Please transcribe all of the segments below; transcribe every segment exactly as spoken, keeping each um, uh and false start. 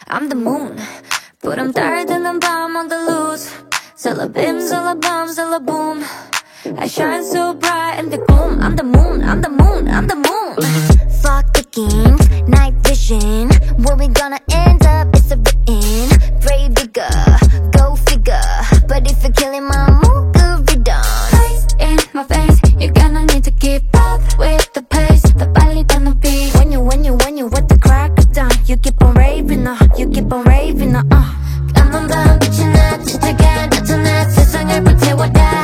I'm the moon. 부름 따르는 밤 on the loose. Syllabim, syllabum, syllabum. I shine so bright in the gloom. I'm the moon, I'm the moon, I'm the moon. Fuck the games, night vision. Where we gonna end up, it's a written. Pray bigger, go figure. But if you're killing my mood, good redone. Face in my face, you're gonna need to keep up with the pace. The 빨리 닿는 beat. When you, when you, when you with the crack of dawn, you keep on raving, uh, you keep on raving, uh, uh. 까만 밤 빛이 나 진짜가 나타나 세상을 불태워다.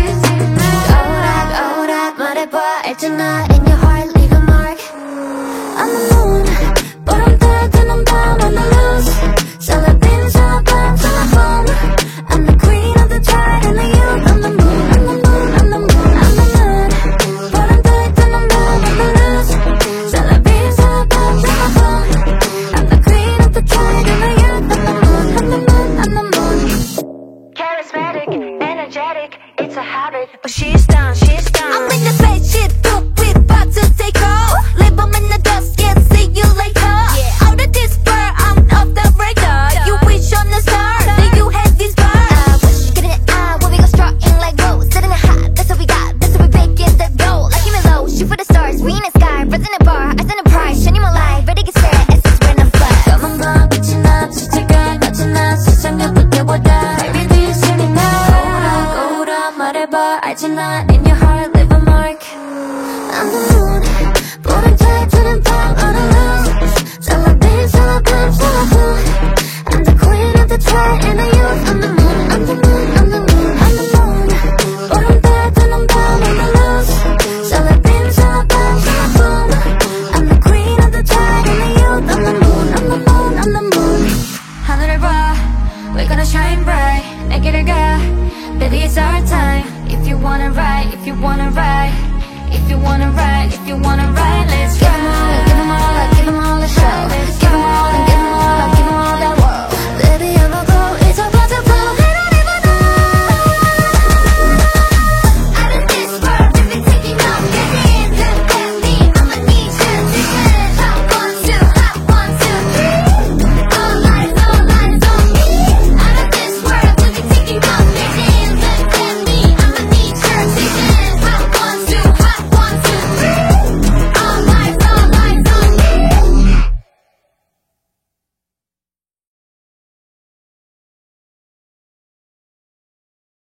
오락 오락 말해봐 알잖아. In your heart leave a mark. I'm the moon. 보름 따뜻한 밤 on the loose. Syllabim, syllabum, syllabum. I'm the queen of the tide and the youth. I'm the moon, I'm the moon, I'm the moon, I'm the moon. 보름 따뜻한 밤 on the loose. Syllabim, syllabum, syllabum. I'm the queen of the tide and the youth. I'm the moon, I'm the moon, I'm the moon. Charismatic, energetic, it's a habit. But she's down, she's down. I'm in the spaceship, poop, we about to take off. Live them in the dust, yeah, see you later. Yeah. Out of this bird, I'm off the radar. You wish on the star, then you had these bars. I wish, get in the eye, when we go strutting like rose. Sitting hot, that's what we got, that's what we breaking the goal. Like even low, shoot for the stars, we in the sky. Resin a bar, I send a prize, shining my light. Ready get set, essence when I'm fly. 까만 밤 빛이 나 진짜가 나타나 세상을 불태워다. Baby do you see me now? 오락 오락 말해봐 알잖아. In your heart leave a mark. I'm the moon. 보름 따뜻한 밤 on the loose. Syllabim, syllabum, syllabum. I'm the queen of the tide and the youth. I'm the moon, I'm the moon, I'm the moon, I'm the moon. 보름 따뜻한 밤 on the loose. Syllabim, syllabum, syllabum. I'm the queen of the tide and the youth. I'm the moon, I'm the moon, I'm the moon. 하늘을 봐, we're gonna shine bright. 내 길을 가, baby it's our time. If you wanna ride, if you wanna ride, if you wanna ride, if you wanna ride, let's ride.